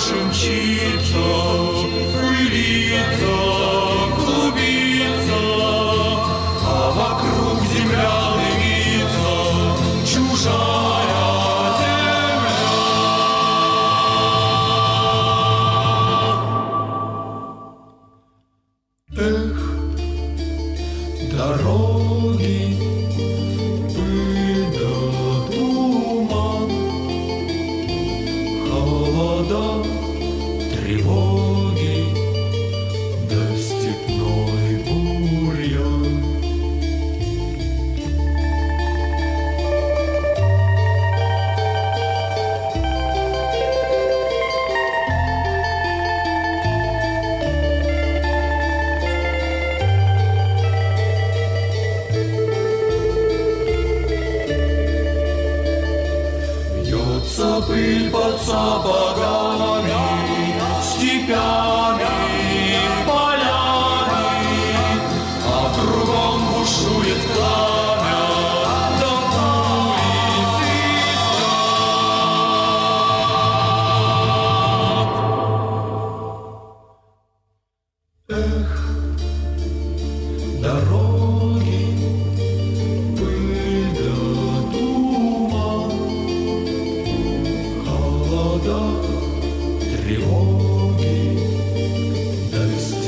наша мчится, пылится, клубится, а вокруг земля дымится, чужая земля. Эх, дороги, пыль да туман, холода, тревоги, да степной бурьян. Бьется пыль под сапогами, степями, полями, а кругом бушует пламя, да пули свистят. Эх, дороги, пыль да туман, холода, тревоги, да